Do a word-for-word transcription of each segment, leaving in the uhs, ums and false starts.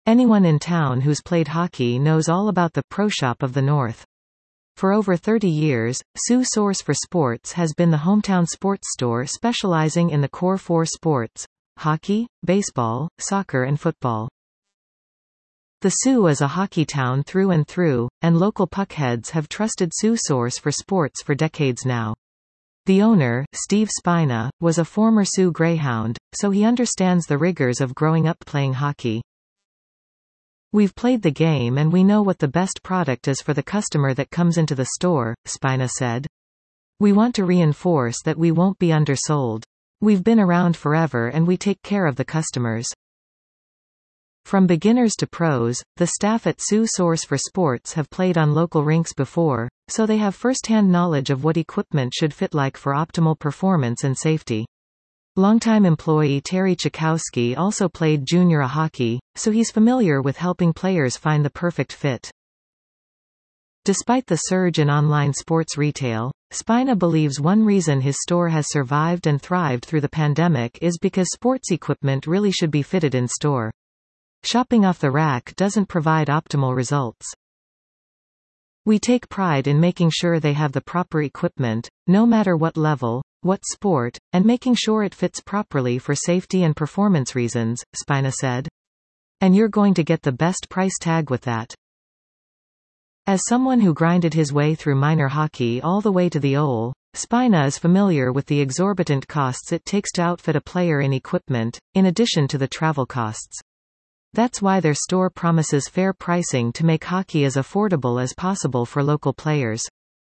Anyone in town who's played hockey knows all about the Pro Shop of the North. For over thirty years, Sioux Source for Sports has been the hometown sports store specializing in the core four sports: hockey, baseball, soccer and football. The Sioux is a hockey town through and through, and local puckheads have trusted Sioux Source for Sports for decades now. The owner, Steve Spina, was a former Sioux Greyhound, so he understands the rigors of growing up playing hockey. "We've played the game and we know what the best product is for the customer that comes into the store," Spina said. "We want to reinforce that we won't be undersold. We've been around forever and we take care of the customers." From beginners to pros, the staff at Sioux Source for Sports have played on local rinks before, so they have first-hand knowledge of what equipment should fit like for optimal performance and safety. Longtime employee Terry Chakowski also played junior hockey, so he's familiar with helping players find the perfect fit. Despite the surge in online sports retail, Spina believes one reason his store has survived and thrived through the pandemic is because sports equipment really should be fitted in store. Shopping off the rack doesn't provide optimal results. "We take pride in making sure they have the proper equipment, no matter what level, what sport, and making sure it fits properly for safety and performance reasons," Spina said. "And you're going to get the best price tag with that." As someone who grinded his way through minor hockey all the way to the O L, Spina is familiar with the exorbitant costs it takes to outfit a player in equipment, in addition to the travel costs. That's why their store promises fair pricing to make hockey as affordable as possible for local players.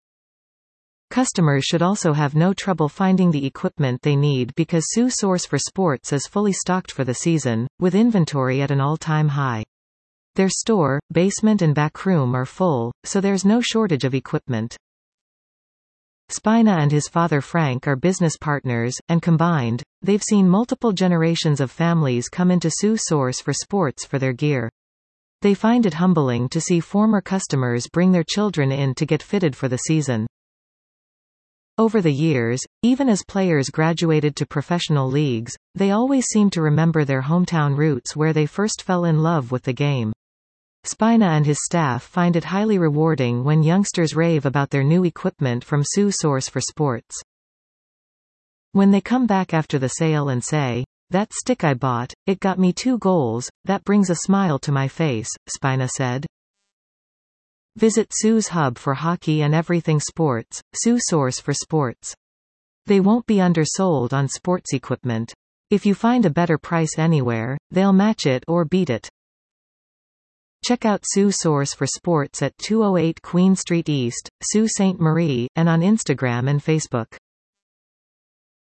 Customers should also have no trouble finding the equipment they need because Sioux Source for Sports is fully stocked for the season, with inventory at an all-time high. Their store, basement and back room are full, so there's no shortage of equipment. Spina and his father Frank are business partners, and combined, they've seen multiple generations of families come into Sioux Source for Sports for their gear. They find it humbling to see former customers bring their children in to get fitted for the season. Over the years, even as players graduated to professional leagues, they always seem to remember their hometown roots where they first fell in love with the game. Spina and his staff find it highly rewarding when youngsters rave about their new equipment from Sioux Source for Sports. When they come back after the sale and say, "That stick I bought, it got me two goals, that brings a smile to my face," Spina said. Visit Sioux's hub for hockey and everything sports, Sioux Source for Sports. They won't be undersold on sports equipment. If you find a better price anywhere, they'll match it or beat it. Check out Sioux Source for Sports at two oh eight Queen Street East, Sault Ste. Marie, and on Instagram and Facebook.